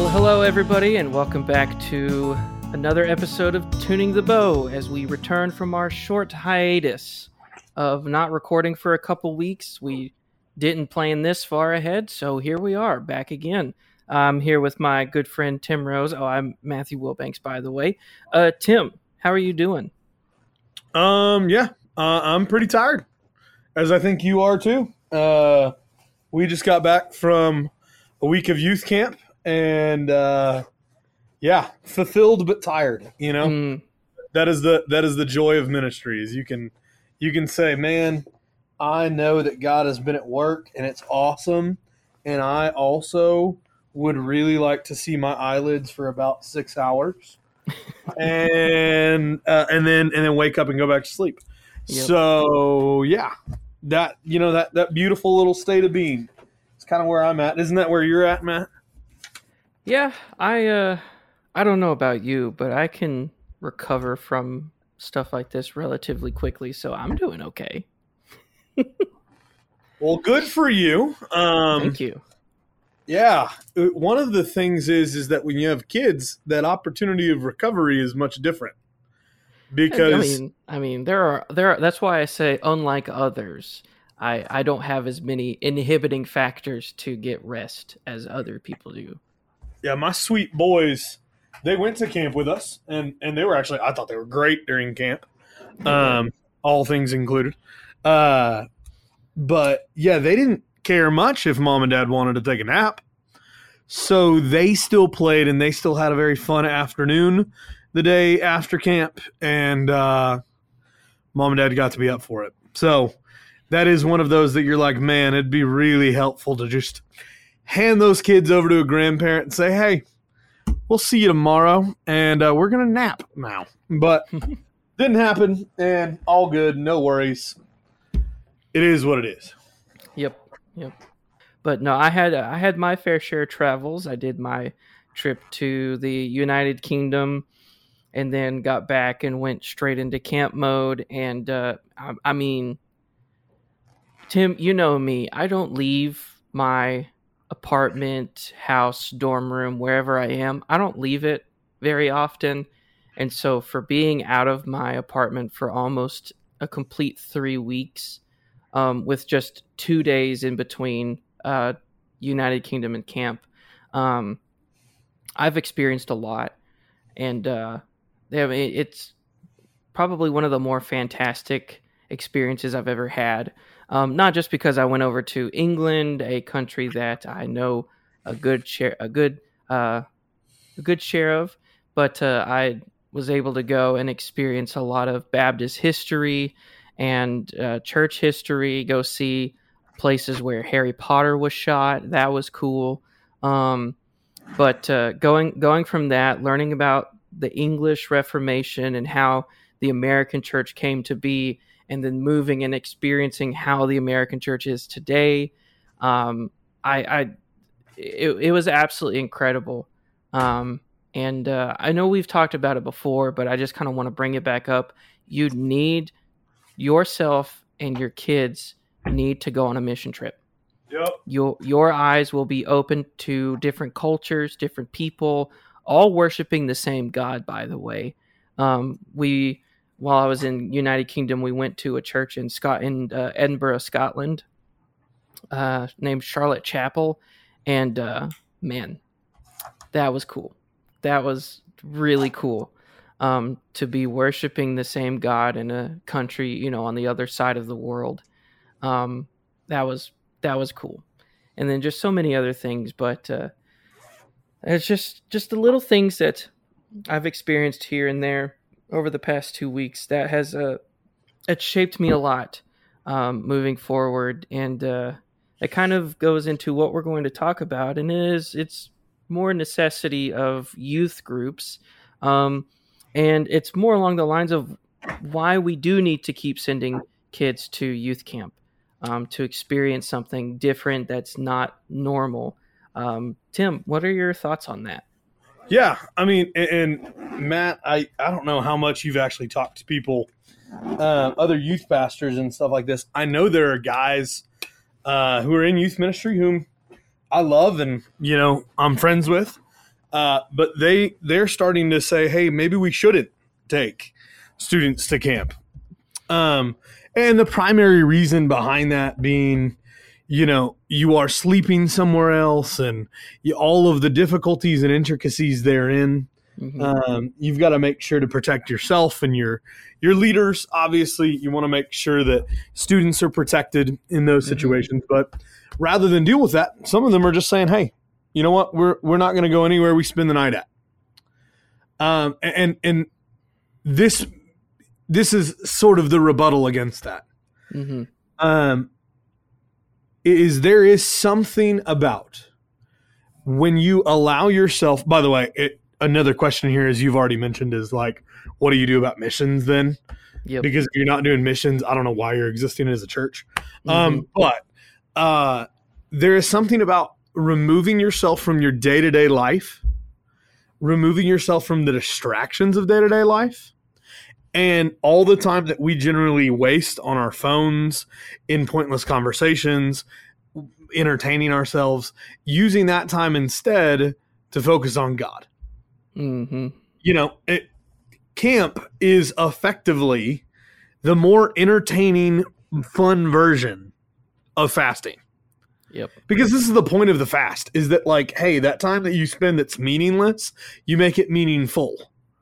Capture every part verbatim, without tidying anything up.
Well, hello everybody, and welcome back to another episode of Tuning the Bow as we return from our short hiatus of not recording for a couple weeks. We didn't plan this far ahead, so here we are, back again. I'm here with my good friend Tim Rose. Oh, I'm Matthew Wilbanks, by the way. Uh, Tim, how are you doing? Um, yeah, uh, I'm pretty tired, as I think you are too. Uh, we just got back from a week of youth camp, and uh, yeah, fulfilled but tired. You know, Mm, that is the that is the joy of ministries. You can you can say, man, I know that God has been at work, and it's awesome, and I also would really like to see my eyelids for about six hours. and uh, and then and then wake up and go back to sleep. Yep. So yeah, that you know that that beautiful little state of being. It's kind of where I'm at. Isn't that where you're at, Matt? yeah, I uh, I don't know about you, but I can recover from stuff like this relatively quickly, so I'm doing okay. Well, good for you. Um, Thank you. Yeah, one of the things is is that when you have kids, that opportunity of recovery is much different. Because I mean, I mean, there are there. Are, that's why I say, unlike others, I I don't have as many inhibiting factors to get rest as other people do. yeah, my sweet boys, they went to camp with us, and and they were actually I thought they were great during camp, um, all things included. Uh, but yeah, they didn't care much if mom and dad wanted to take a nap. So they still played, and they still had a very fun afternoon the day after camp, and uh, mom and dad got to be up for it. So that is one of those that you're like, man, it'd be really helpful to just hand those kids over to a grandparent and say, hey, we'll see you tomorrow, and uh, we're going to nap now. But didn't happen, and all good, no worries. It is what it is. Yep, yep. But no, I had I had my fair share of travels. I did my trip to the United Kingdom, and then got back and went straight into camp mode. And uh, I, I mean, Tim, you know me. I don't leave my apartment, house, dorm room, wherever I am. I don't leave it very often. And so for being out of my apartment for almost a complete three weeks, um, with just two days in between uh, United Kingdom and camp, um, I've experienced a lot. And uh, I mean, it's probably one of the more fantastic experiences I've ever had. Um, not just because I went over to England, a country that I know a good share, a good, uh, a good share of, but uh, I was able to go and experience a lot of Baptist history and uh, church history. Go see places where Harry Potter was shot. That was cool. Um, but uh, going going from that, learning about the English Reformation and how the American church came to be, and then moving and experiencing how the American church is today. Um, I, I it, it was absolutely incredible. Um, and uh, I know we've talked about it before, but I just kind of want to bring it back up. You need yourself and your kids need to go on a mission trip. Yep. Your your eyes will be open to different cultures, different people, all worshiping the same God, by the way. Um, we While I was in United Kingdom, we went to a church in Scot in uh, Edinburgh, Scotland, uh, named Charlotte Chapel, and uh, man, that was cool. That was really cool um, to be worshiping the same God in a country, you know, on the other side of the world. Um, that was that was cool, and then just so many other things. But uh, it's just just the little things that I've experienced here and there over the past two weeks that has uh, it shaped me a lot um, moving forward, and uh, it kind of goes into what we're going to talk about, and it is it's more necessity of youth groups, um, and it's more along the lines of why we do need to keep sending kids to youth camp um, to experience something different that's not normal. Um, Tim, what are your thoughts on that? Yeah, I mean, and, and Matt, I, I don't know how much you've actually talked to people, uh, other youth pastors and stuff like this. I know there are guys uh, who are in youth ministry whom I love and, you know, I'm friends with. Uh, but they they're starting to say, hey, maybe we shouldn't take students to camp. Um, and the primary reason behind that being, you know, you are sleeping somewhere else, and you, all of the difficulties and intricacies therein. Mm-hmm. Um, you've got to make sure to protect yourself and your your leaders. Obviously, you want to make sure that students are protected in those mm-hmm. situations. But rather than deal with that, some of them are just saying, "Hey, you know what? We're we're not going to go anywhere we spend the night at." Um, and and this this is sort of the rebuttal against that. Mm-hmm. Um. Is there is something about when you allow yourself, by the way, it, another question here, as you've already mentioned, is like, what do you do about missions then? Yep. Because if you're not doing missions, I don't know why you're existing as a church. Mm-hmm. Um, but uh, there is something about removing yourself from your day-to-day life, removing yourself from the distractions of day-to-day life, and all the time that we generally waste on our phones, in pointless conversations, entertaining ourselves, using that time instead to focus on God. Mm-hmm. You know, it, camp is effectively the more entertaining, fun version of fasting. Yep. Because this is the point of the fast, is that like, hey, that time that you spend that's meaningless, you make it meaningful.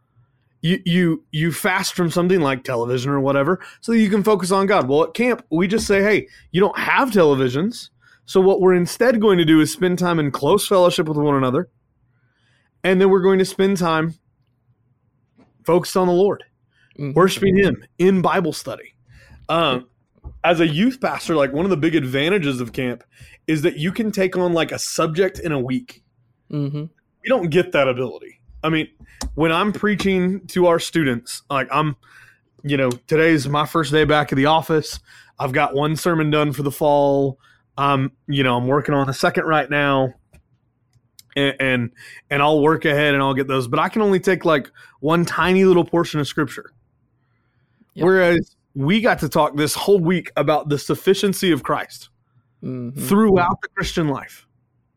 You you you fast from something like television or whatever so that you can focus on God. Well, at camp, we just say, hey, you don't have televisions. So what we're instead going to do is spend time in close fellowship with one another. And then we're going to spend time focused on the Lord, mm-hmm. worshiping Him in Bible study. Um, as a youth pastor, like one of the big advantages of camp is that you can take on like a subject in a week. Mm-hmm. We don't get that ability. I mean, when I'm preaching to our students, like I'm, you know, today's my first day back at the office. I've got one sermon done for the fall. Um, you know, I'm working on a second right now, and, and and I'll work ahead and I'll get those. But I can only take like one tiny little portion of Scripture. Yep. Whereas we got to talk this whole week about the sufficiency of Christ mm-hmm. throughout the Christian life,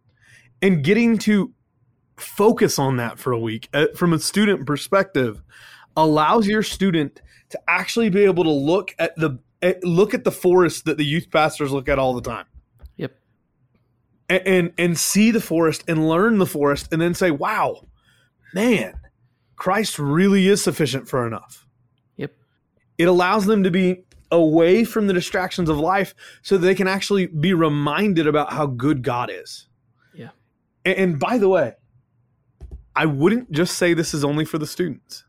and getting to focus on that for a week uh, from a student perspective allows your student to actually be able to look at the at, look at the forest that the youth pastors look at all the time. Yep. And, and and see the forest and learn the forest and then say, wow, man, Christ really is sufficient for enough. Yep. It allows them to be away from the distractions of life so they can actually be reminded about how good God is. Yeah. And, and by the way, I wouldn't just say this is only for the students.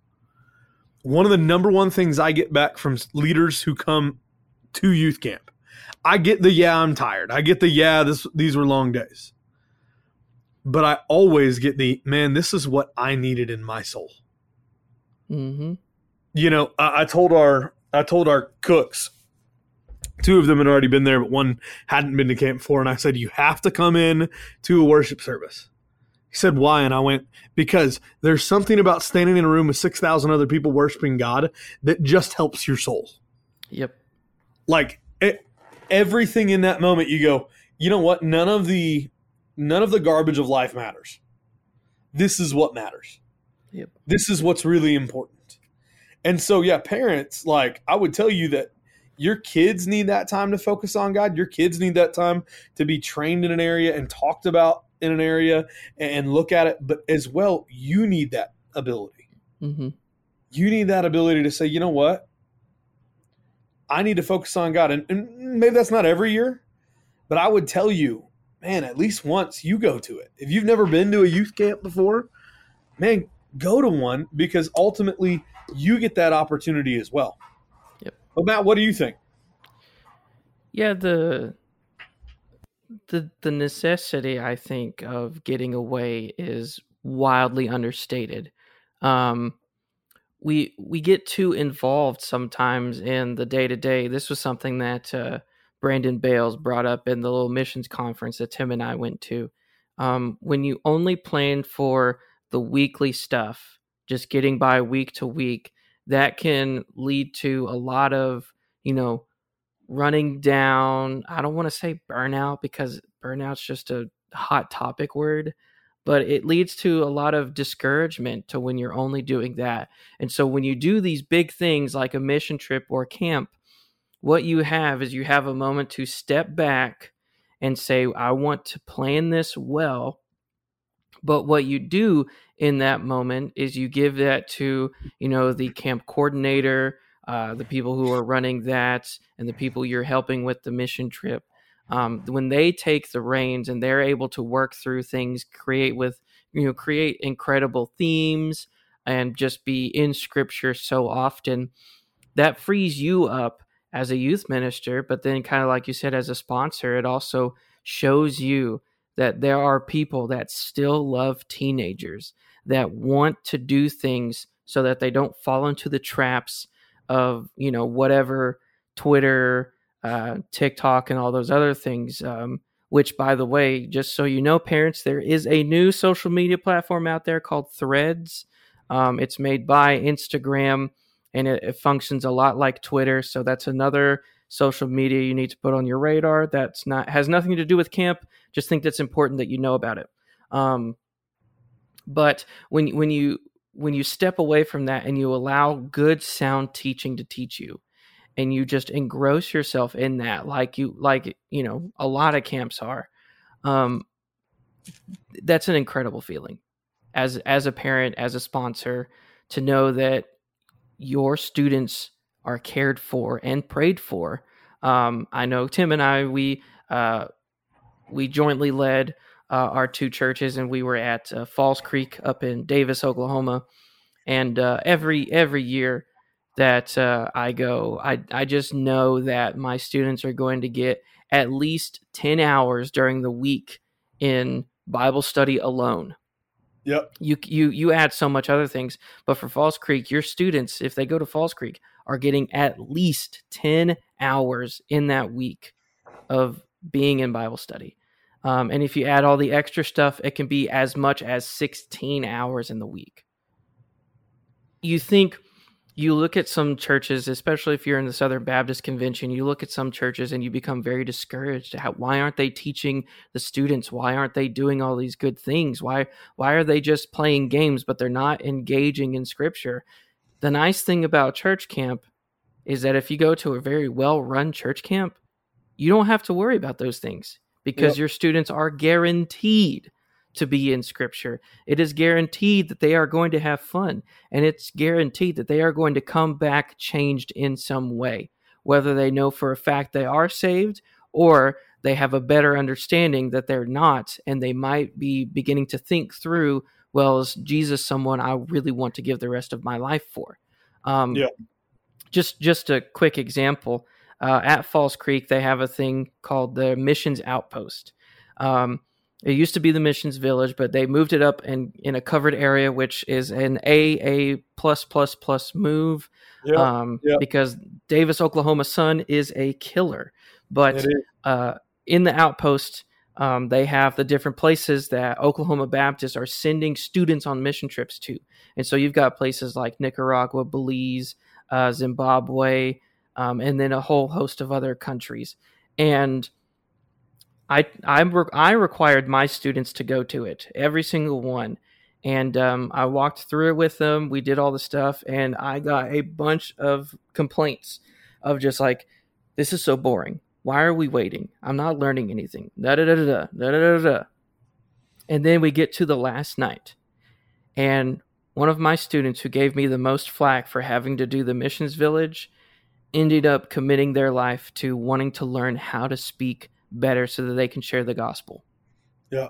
One of the number one things I get back from leaders who come to youth camp, I get the, yeah, I'm tired. I get the, yeah, this, these were long days. But I always get the, man, this is what I needed in my soul. Mm-hmm. You know, I, I told our, I told our cooks, two of them had already been there, but one hadn't been to camp before. And I said, you have to come in to a worship service. He said, why? And I went, because there's something about standing in a room with six thousand other people worshiping God that just helps your soul. Yep. Like it, everything in that moment, you go, you know what? None of the, none of the garbage of life matters. This is what matters. Yep. This is what's really important. And so, yeah, parents, like I would tell you that your kids need that time to focus on God. Your kids need that time to be trained in an area and talked about in an area and look at it. But as well, you need that ability. Mm-hmm. You need that ability to say, you know what? I need to focus on God. And, and maybe that's not every year, but I would tell you, man, at least once you go to it. If you've never been to a youth camp before, man, go to one, because ultimately you get that opportunity as well. Yep. But Matt, what do you think? Yeah, the the the necessity, I think, of getting away is wildly understated. Um, we we get too involved sometimes in the day to day. This was something that uh, Brandon Bales brought up in the little missions conference that Tim and I went to. Um, when you only plan for the weekly stuff, just getting by week to week, that can lead to a lot of, you know, running down. I don't want to say burnout, because burnout's just a hot topic word, but it leads to a lot of discouragement to when you're only doing that. And so when you do these big things like a mission trip or camp, what you have is you have a moment to step back and say, I want to plan this well. But what you do in that moment is you give that to, you know, the camp coordinator, uh, the people who are running that, and the people you're helping with the mission trip. Um, when they take the reins and they're able to work through things, create with, you know, create incredible themes and just be in scripture so often, that frees you up as a youth minister. But then kind of like you said, as a sponsor, it also shows you that there are people that still love teenagers, that want to do things so that they don't fall into the traps of, you know, whatever Twitter, uh, TikTok, and all those other things. Um, which, by the way, just so you know, parents, there is a new social media platform out there called Threads. Um, it's made by Instagram, and it, it functions a lot like Twitter. So that's another social media you need to put on your radar. That's not has nothing to do with camp. Just think that's important that you know about it. Um, but when when you when you step away from that and you allow good sound teaching to teach you, and you just engross yourself in that, like you like you know a lot of camps are, um, that's an incredible feeling as as a parent, as a sponsor, to know that your students are cared for and prayed for. Um, I know Tim and I, we uh, we jointly led uh, our two churches, and we were at uh, Falls Creek up in Davis, Oklahoma. And uh, every every year that uh, I go, I I just know that my students are going to get at least ten hours during the week in Bible study alone. Yep. You you you add so much other things, but for Falls Creek, your students, if they go to Falls Creek, are getting at least ten hours in that week of being in Bible study. Um, and if you add all the extra stuff, it can be as much as sixteen hours in the week. You think, you look at some churches, especially if you're in the Southern Baptist Convention, you look at some churches and you become very discouraged. How, why aren't they teaching the students? Why aren't they doing all these good things? Why, why are they just playing games, but they're not engaging in Scripture? The nice thing about church camp is that if you go to a very well-run church camp, you don't have to worry about those things because yep. your students are guaranteed to be in Scripture. It is guaranteed that they are going to have fun, and it's guaranteed that they are going to come back changed in some way, whether they know for a fact they are saved or they have a better understanding that they're not, and they might be beginning to think through, well, is Jesus someone I really want to give the rest of my life for? Um, yeah. Just, just a quick example. Uh, at Falls Creek, they have a thing called the Missions Outpost. Um, It used to be the Missions Village, but they moved it up in, in a covered area, which is an A A plus plus plus move, yep. um, Yep. because Davis, Oklahoma sun is a killer. But uh, in the outpost, um, they have the different places that Oklahoma Baptists are sending students on mission trips to. And so you've got places like Nicaragua, Belize, uh, Zimbabwe, um, and then a whole host of other countries. And I I, re- I required my students to go to it, every single one. And um, I walked through it with them. We did all the stuff, and I got a bunch of complaints of just like, this is so boring. Why are we waiting? I'm not learning anything. Da da da da da da da da. And then we get to the last night, and one of my students who gave me the most flack for having to do the missions village ended up committing their life to wanting to learn how to speak better so that they can share the gospel. Yeah.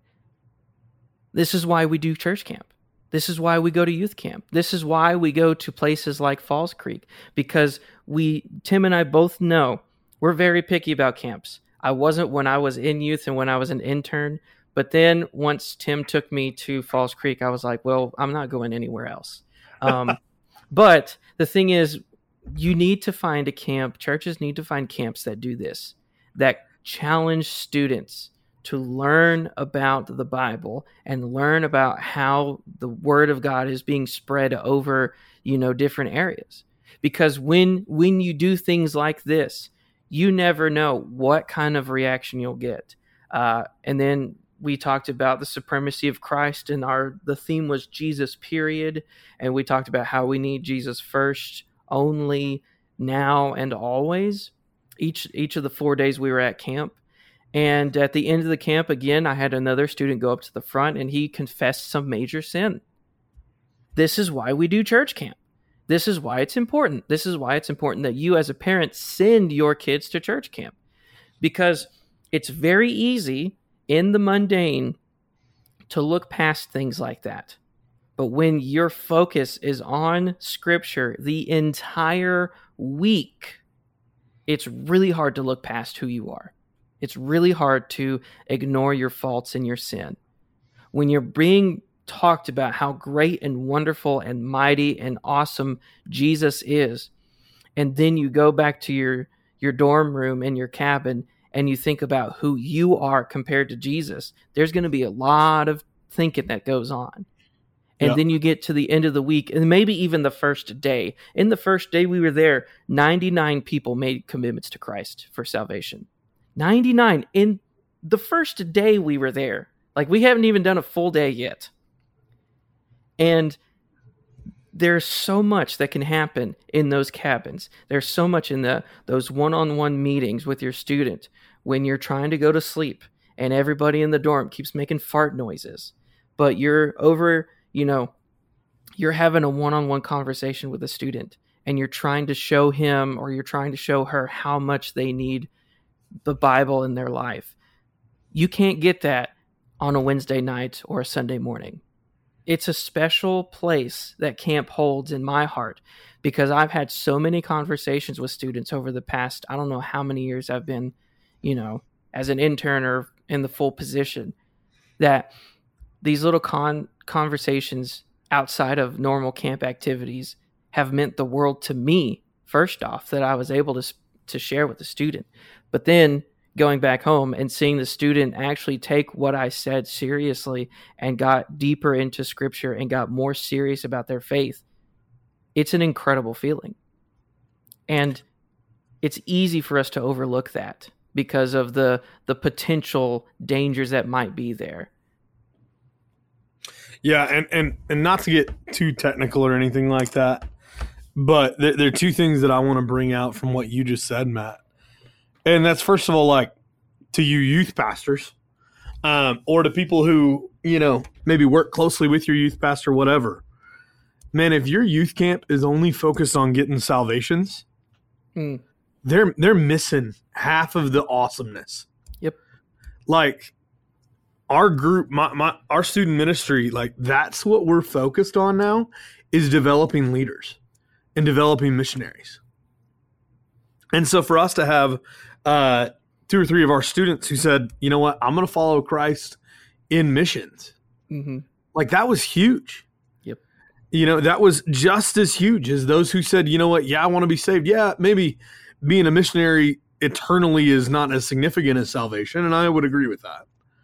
This is why we do church camp. This is why we go to youth camp. This is why we go to places like Falls Creek, because we, Tim and I both know we're very picky about camps. I wasn't when I was in youth and when I was an intern, but then once Tim took me to Falls Creek, I was like, well, I'm not going anywhere else. Um, but the thing is, you need to find a camp. Churches need to find camps that do this, that challenge students to learn about the Bible and learn about how the Word of God is being spread over, you know, different areas. Because when when you do things like this, you never know what kind of reaction you'll get. Uh, and then we talked about the supremacy of Christ, and our the theme was Jesus, period. And we talked about how we need Jesus first, only, now, and always. Each each of the four days we were at camp. And at the end of the camp, again, I had another student go up to the front, and he confessed some major sin. This is why we do church camp. This is why it's important. This is why it's important that you as a parent send your kids to church camp. Because it's very easy in the mundane to look past things like that. But when your focus is on Scripture the entire week, it's really hard to look past who you are. It's really hard to ignore your faults and your sin. When you're being talked about how great and wonderful and mighty and awesome Jesus is, and then you go back to your, your dorm room in your cabin and you think about who you are compared to Jesus, there's going to be a lot of thinking that goes on. And Yep. then you get to the end of the week, and maybe even the first day. In the first day we were there, ninety-nine people made commitments to Christ for salvation. ninety-nine in the first day we were there. Like, we haven't even done a full day yet. And there's so much that can happen in those cabins. There's so much in the those one-on-one meetings with your student when you're trying to go to sleep and everybody in the dorm keeps making fart noises. But you're over, you know, you're having a one-on-one conversation with a student and you're trying to show him or you're trying to show her how much they need the Bible in their life. You can't get that on a Wednesday night or a Sunday morning. It's a special place that camp holds in my heart because I've had so many conversations with students over the past, I don't know how many years I've been, you know, as an intern or in the full position, that these little con- conversations outside of normal camp activities have meant the world to me, first off, that I was able to to share with the student. But then going back home and seeing the student actually take what I said seriously and got deeper into Scripture and got more serious about their faith, it's an incredible feeling. And it's easy for us to overlook that because of the the potential dangers that might be there. Yeah, and, and, and not to get too technical or anything like that, but there, there are two things that I want to bring out from what you just said, Matt. And that's, first of all, like, to you youth pastors, um, or to people who, you know, maybe work closely with your youth pastor, whatever. Man, if your youth camp is only focused on getting salvations, Mm. they're they're missing half of the awesomeness. Yep. Like, our group, my, my our student ministry, like, that's what we're focused on now, is developing leaders and developing missionaries. And so for us to have uh, two or three of our students who said, you know what, I'm going to follow Christ in missions, Mm-hmm. like, that was huge. Yep. You know, that was just as huge as those who said, you know what, yeah, I want to be saved. Yeah, maybe being a missionary eternally is not as significant as salvation, and I would agree with that.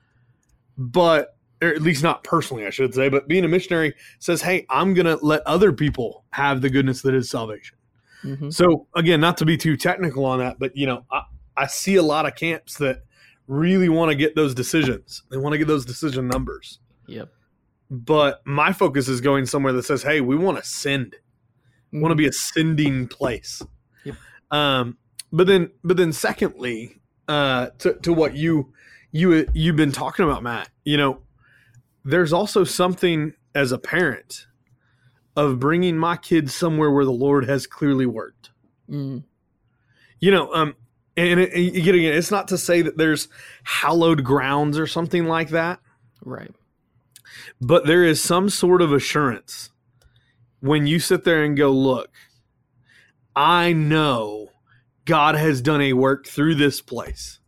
But, or at least not personally, I should say, but being a missionary says, hey, I'm going to let other people have the goodness that is salvation. Mm-hmm. So, again, not to be too technical on that, but, you know, I, I see a lot of camps that really want to get those decisions. They want to get those decision numbers. Yep. But my focus is going somewhere that says, hey, we want to send. We want to be a sending place. Yep. Um, but then, but then secondly, uh, to, to what you, you, you've been talking about, Matt, you know, there's also something as a parent of bringing my kids somewhere where the Lord has clearly worked. Mm. You know, um, and, it, and again, it's not to say that there's hallowed grounds or something like that. Right. But there is some sort of assurance when you sit there and go, look, I know God has done a work through this place.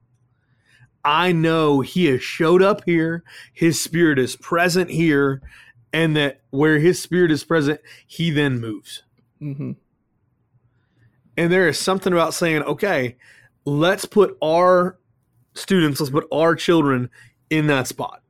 I know he has showed up here. His Spirit is present here. And that where his Spirit is present, he then moves. Mm-hmm. And there is something about saying, okay, let's put our students, let's put our children in that spot.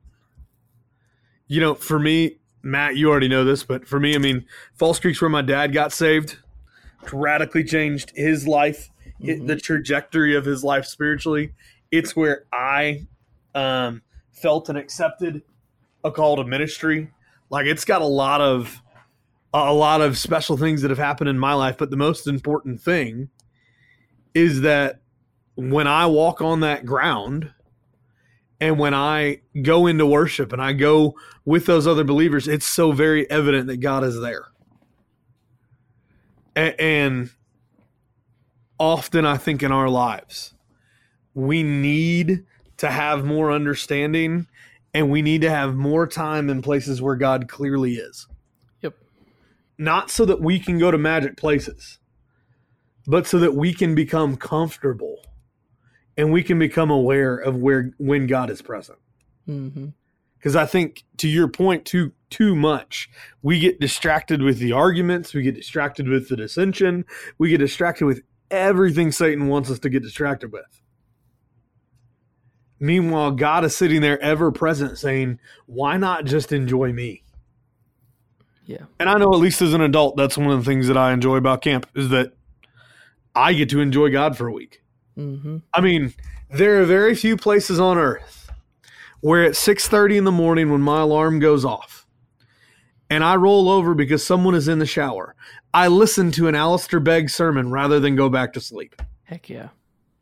You know, for me, Matt, you already know this, but for me, I mean, Falls Creek's where my dad got saved. It radically changed his life, mm-hmm. the trajectory of his life spiritually. It's where I um, felt and accepted a call to ministry. Like, it's got a lot of a lot of special things that have happened in my life, but the most important thing is that when I walk on that ground and when I go into worship and I go with those other believers, it's so very evident that God is there. A- and often I think in our lives, we need to have more understanding and we need to have more time in places where God clearly is. Yep. Not so that we can go to magic places, but so that we can become comfortable and we can become aware of where when God is present. Mm-hmm. Because I think, to your point, too too much, we get distracted with the arguments, we get distracted with the dissension, we get distracted with everything Satan wants us to get distracted with. Meanwhile, God is sitting there ever present saying, why not just enjoy me? Yeah. And I know, at least as an adult, that's one of the things that I enjoy about camp is that I get to enjoy God for a week. Mm-hmm. I mean, there are very few places on earth where at six thirty in the morning when my alarm goes off and I roll over because someone is in the shower, I listen to an Alistair Begg sermon rather than go back to sleep. Heck yeah.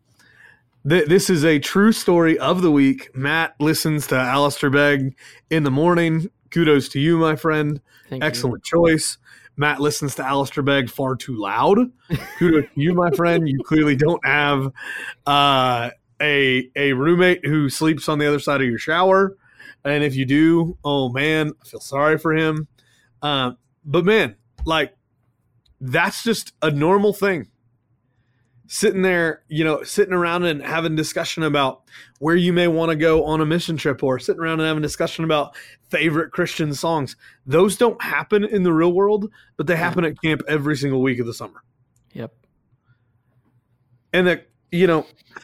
This is a true story of the week. Matt listens to Alistair Begg in the morning. Kudos to you, my friend. Thank Excellent you. choice. Matt listens to Alistair Begg far too loud. Kudos to you, my friend. You clearly don't have uh, a a roommate who sleeps on the other side of your shower. And if you do, oh, man, I feel sorry for him. Uh, but, man, like, that's just a normal thing. Sitting there, you know, sitting around and having discussion about where you may want to go on a mission trip, or sitting around and having discussion about favorite Christian songs. Those don't happen in the real world, but they happen at camp every single week of the summer. Yep. And that, you know,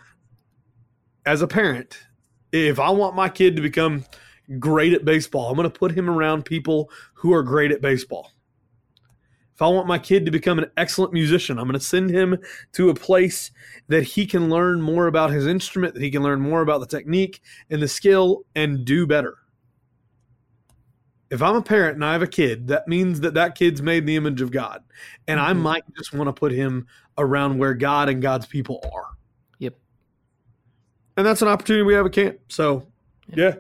as a parent, if I want my kid to become great at baseball, I'm going to put him around people who are great at baseball. If I want my kid to become an excellent musician, I'm going to send him to a place that he can learn more about his instrument, that he can learn more about the technique and the skill and do better. If I'm a parent and I have a kid, that means that that kid's made in the image of God. And mm-hmm. I might just want to put him around where God and God's people are. Yep. And that's an opportunity we have at camp. So, yeah.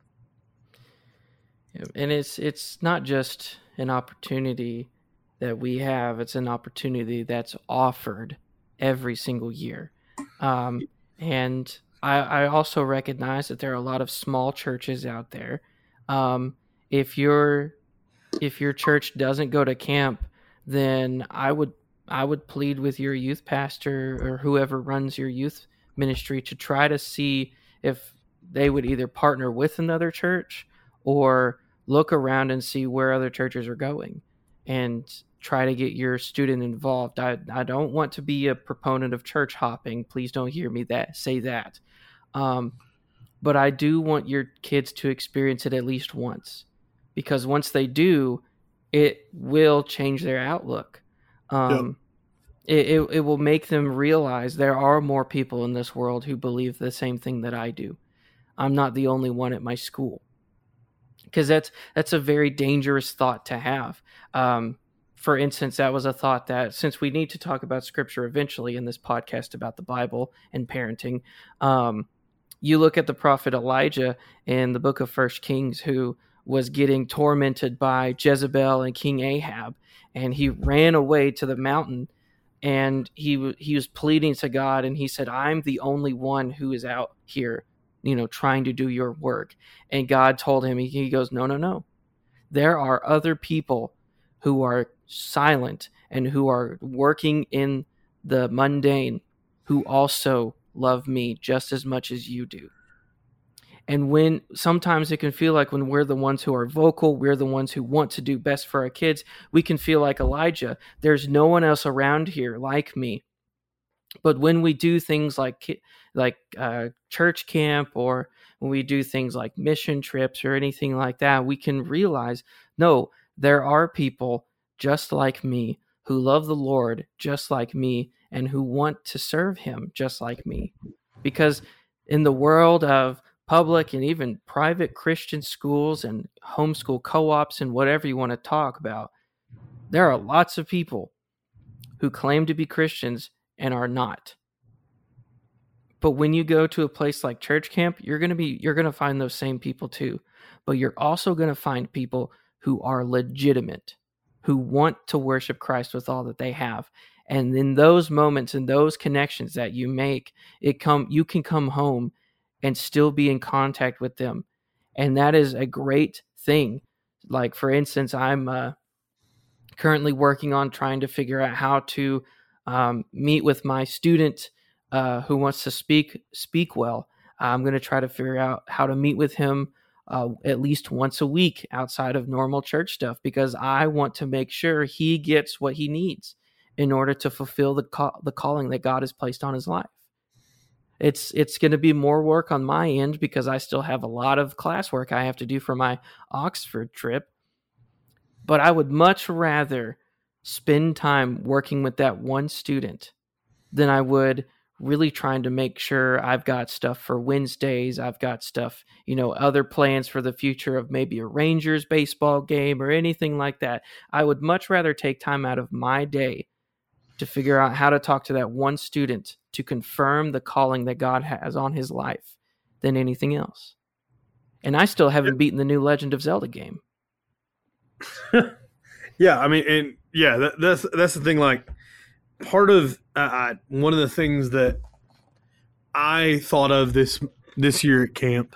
yeah. And it's it's not just an opportunity that we have, it's an opportunity that's offered every single year. Um, and I, I also recognize that there are a lot of small churches out there. Um, if your if your church doesn't go to camp, then I would I would plead with your youth pastor or whoever runs your youth ministry to try to see if they would either partner with another church or look around and see where other churches are going and try to get your student involved. I, I don't want to be a proponent of church hopping. Please don't hear me that say that. Um, but I do want your kids to experience it at least once, because once they do, it will change their outlook. Um, yep. it, it, it will make them realize there are more people in this world who believe the same thing that I do. I'm not the only one at my school. Because that's, that's a very dangerous thought to have. Um, For instance, that was a thought that, since we need to talk about scripture eventually in this podcast about the Bible and parenting, um, you look at the prophet Elijah in the book of First Kings, who was getting tormented by Jezebel and King Ahab, and he ran away to the mountain, and he he was pleading to God, and he said, "I'm the only one who is out here, you know, trying to do your work." And God told him, he goes, "No, no, no. There are other people who are silent and who are working in the mundane, who also love me just as much as you do." And when sometimes it can feel like when we're the ones who are vocal, we're the ones who want to do best for our kids, we can feel like Elijah. There's no one else around here like me. But when we do things like like uh, church camp, or when we do things like mission trips or anything like that, we can realize, no, there are people just like me who love the Lord just like me and who want to serve him just like me. Because in the world of public and even private Christian schools and homeschool co-ops and whatever you want to talk about, there are lots of people who claim to be Christians and are not. But when you go to a place like church camp, you're going to be you're going to find those same people too. But you're also going to find people who are legitimate, who want to worship Christ with all that they have. And in those moments and those connections that you make, it come you can come home and still be in contact with them. And that is a great thing. Like, for instance, I'm uh, currently working on trying to figure out how to um, meet with my student uh, who wants to speak speak well. I'm going to try to figure out how to meet with him uh, at least once a week outside of normal church stuff, because I want to make sure he gets what he needs in order to fulfill the call, the calling that God has placed on his life. It's it's going to be more work on my end because I still have a lot of classwork I have to do for my Oxford trip. But I would much rather spend time working with that one student than I would really trying to make sure I've got stuff for Wednesdays. I've got stuff, you know, other plans for the future of maybe a Rangers baseball game or anything like that. I would much rather take time out of my day to figure out how to talk to that one student to confirm the calling that God has on his life than anything else. And I still haven't beaten the new Legend of Zelda game. Yeah, I mean, and yeah, that, that's that's the thing. Like, part of uh, one of the things that I thought of this this year at camp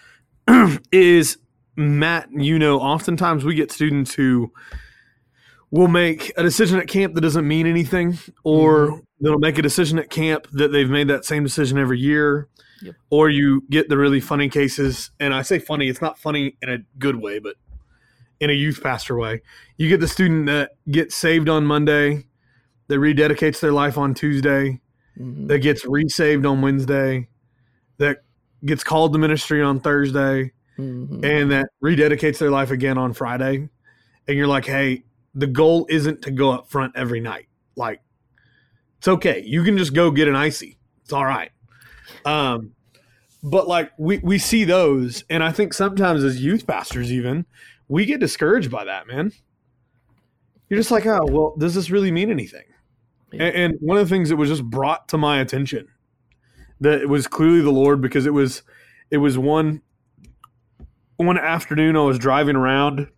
is, Matt, you know, oftentimes we get students who will make a decision at camp that doesn't mean anything, or mm-hmm. they'll make a decision at camp that they've made that same decision every year. Yep. Or you get the really funny cases, and I say funny, it's not funny in a good way, but in a youth pastor way. You get the student that gets saved on Monday, that rededicates their life on Tuesday, mm-hmm. that gets resaved on Wednesday, that gets called to ministry on Thursday, mm-hmm. and that rededicates their life again on Friday. And you're like, hey, the goal isn't to go up front every night. Like, it's okay. You can just go get an icy. It's all right. Um, but like we, we see those, and I think sometimes as youth pastors even, we get discouraged by that, man. You're just like, oh, well, does this really mean anything? Yeah. And, and one of the things that was just brought to my attention that it was clearly the Lord, because it was it was one one afternoon I was driving around,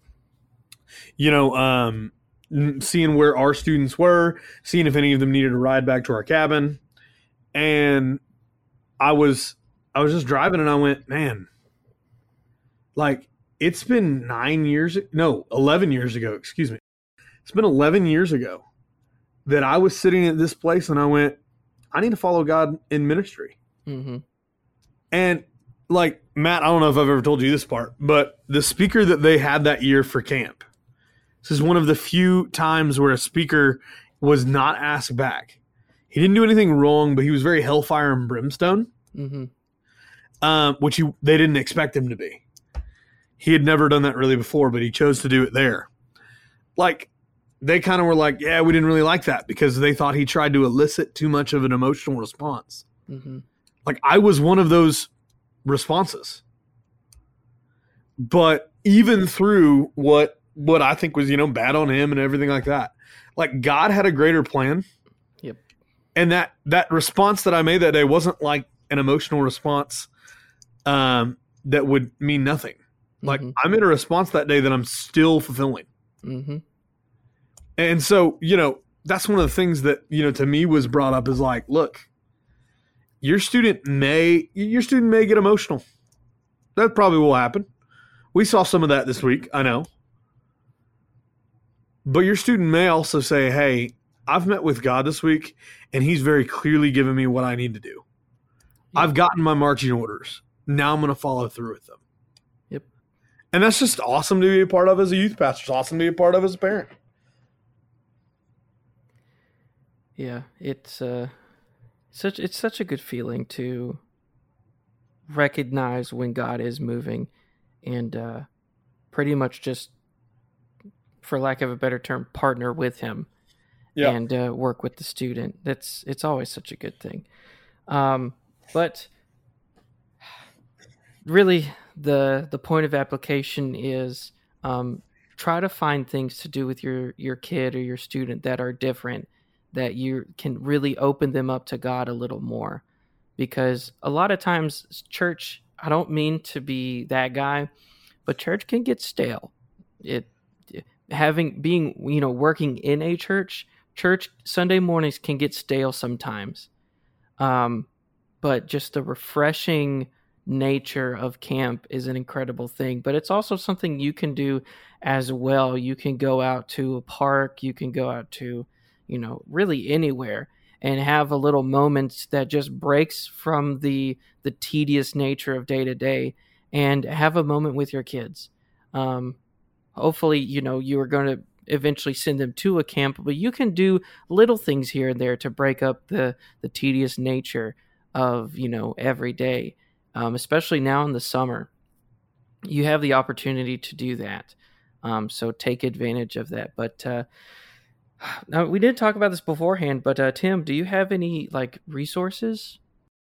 you know, um, seeing where our students were, seeing if any of them needed a ride back to our cabin. And I was I was just driving and I went, man, like, it's been nine years, no, eleven years ago, excuse me. It's been eleven years ago that I was sitting at this place and I went, I need to follow God in ministry. Mm-hmm. And like, Matt, I don't know if I've ever told you this part, but the speaker that they had that year for camp, this is one of the few times where a speaker was not asked back. He didn't do anything wrong, but he was very hellfire and brimstone, mm-hmm. um, which he, they didn't expect him to be. He had never done that really before, but he chose to do it there. Like, they kind of were like, yeah, we didn't really like that because they thought he tried to elicit too much of an emotional response. Mm-hmm. Like, I was one of those responses. But even through what what I think was, you know, bad on him and everything like that, like, God had a greater plan. Yep. And that, that response that I made that day wasn't like an emotional response um, that would mean nothing. Like, mm-hmm. I made a response that day that I'm still fulfilling. Mm-hmm. And so, you know, that's one of the things that, you know, to me was brought up is like, look, your student may, your student may get emotional. That probably will happen. We saw some of that this week, I know. But your student may also say, hey, I've met with God this week, and he's very clearly given me what I need to do. Yeah. I've gotten my marching orders. Now I'm going to follow through with them. Yep. And that's just awesome to be a part of as a youth pastor. It's awesome to be a part of as a parent. Yeah, it's uh, such it's such a good feeling to recognize when God is moving, and uh, pretty much just, for lack of a better term, partner with him, yeah. and uh, work with the student. That's it's always such a good thing. Um, but really the the point of application is um, try to find things to do with your your kid or your student that are different, that you can really open them up to God a little more. Because a lot of times church, I don't mean to be that guy, but church can get stale. It having being you know working in a church, church Sunday mornings can get stale sometimes. Um, but just the refreshing nature of camp is an incredible thing. But it's also something you can do as well. You can go out to a park, you can go out to, you know, really anywhere and have a little moment that just breaks from the the tedious nature of day to day, and have a moment with your kids. Um, hopefully, you know, you are going to eventually send them to a camp, but you can do little things here and there to break up the the tedious nature of, you know, every day. Um, especially now in the summer, you have the opportunity to do that. Um, so take advantage of that. But uh, now we did talk about this beforehand, but uh, Tim, do you have any like resources?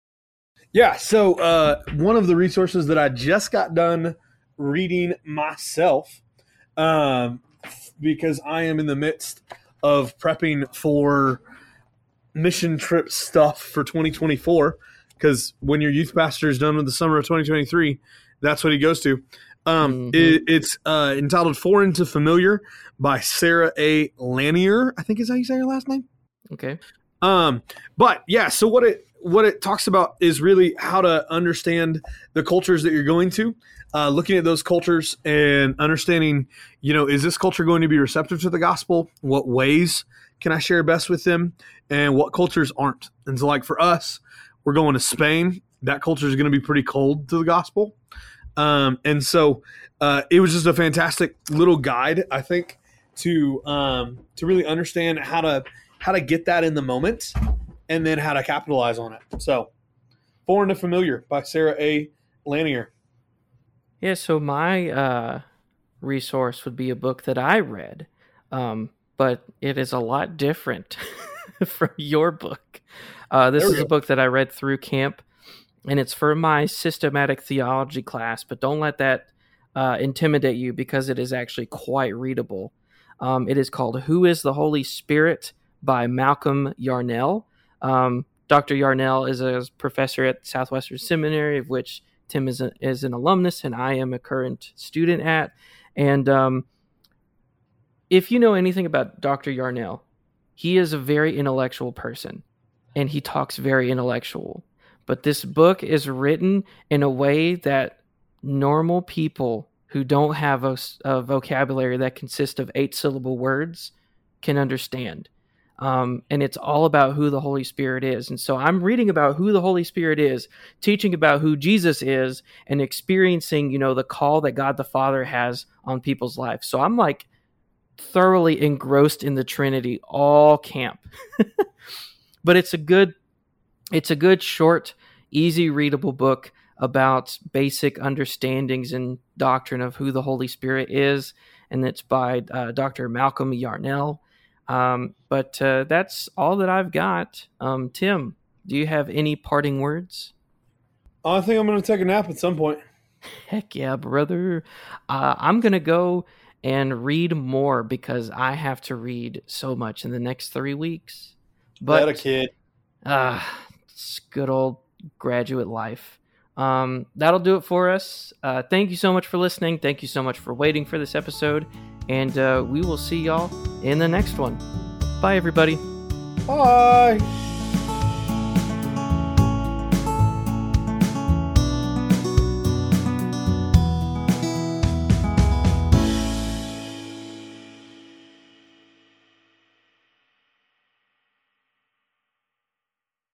Yeah. So uh, one of the resources that I just got done reading myself, um, because I am in the midst of prepping for mission trip stuff for twenty twenty-four. Because when your youth pastor is done with the summer of twenty twenty-three, that's what he goes to. Um, mm-hmm. it, it's uh, entitled Foreign to Familiar by Sarah A. Lanier, I think is how you say her last name. Okay. Um, but yeah, so what it what it talks about is really how to understand the cultures that you're going to, uh, looking at those cultures and understanding, you know, is this culture going to be receptive to the gospel? What ways can I share best with them? And what cultures aren't? And so like for us, we're going to Spain. That culture is going to be pretty cold to the gospel. Um, and so uh, it was just a fantastic little guide, I think, to um, to really understand how to how to get that in the moment and then how to capitalize on it. So Foreign to Familiar by Sarah A. Lanier. Yeah, so my uh, resource would be a book that I read, um, but it is a lot different from your book. Uh, this is go. a book that I read through camp, and it's for my systematic theology class, but don't let that uh, intimidate you because it is actually quite readable. Um, it is called Who is the Holy Spirit by Malcolm Yarnell. Um, Doctor Yarnell is a professor at Southwestern Seminary, of which Tim is, a, is an alumnus, and I am a current student at. And um, if you know anything about Doctor Yarnell, he is a very intellectual person. And he talks very intellectual. But this book is written in a way that normal people who don't have a, a vocabulary that consists of eight-syllable words can understand. Um, and it's all about who the Holy Spirit is. And so I'm reading about who the Holy Spirit is, teaching about who Jesus is, and experiencing, you know, the call that God the Father has on people's lives. So I'm like thoroughly engrossed in the Trinity all camp. But it's a good, it's a good, short, easy readable book about basic understandings and doctrine of who the Holy Spirit is, and it's by uh, Doctor Malcolm Yarnell. Um, but uh, that's all that I've got. Um, Tim, do you have any parting words? I think I'm going to take a nap at some point. Heck yeah, brother. Uh, I'm going to go and read more because I have to read so much in the next three weeks. But a kid. Uh, it's good old graduate life. Um, that'll do it for us. Uh, thank you so much for listening. Thank you so much for waiting for this episode. And uh, we will see y'all in the next one. Bye, everybody. Bye.